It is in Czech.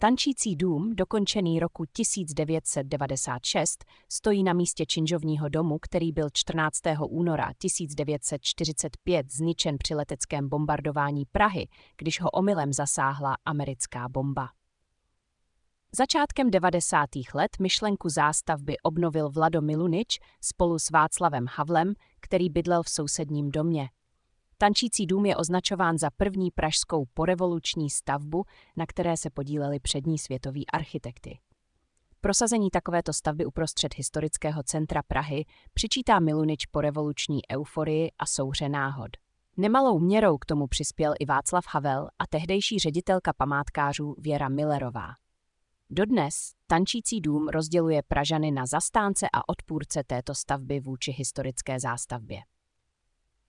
Tančící dům, dokončený roku 1996, stojí na místě činžovního domu, který byl 14. února 1945 zničen při leteckém bombardování Prahy, když ho omylem zasáhla americká bomba. Začátkem 90. let myšlenku zástavby obnovil Vlado Milunič spolu s Václavem Havlem, který bydlel v sousedním domě. Tančící dům je označován za první pražskou porevoluční stavbu, na které se podíleli přední světoví architekti. Prosazení takovéto stavby uprostřed historického centra Prahy přičítá Milunič porevoluční euforii a souhře náhod. Nemalou měrou k tomu přispěl i Václav Havel a tehdejší ředitelka památkářů Věra Millerová. Dodnes Tančící dům rozděluje Pražany na zastánce a odpůrce této stavby vůči historické zástavbě.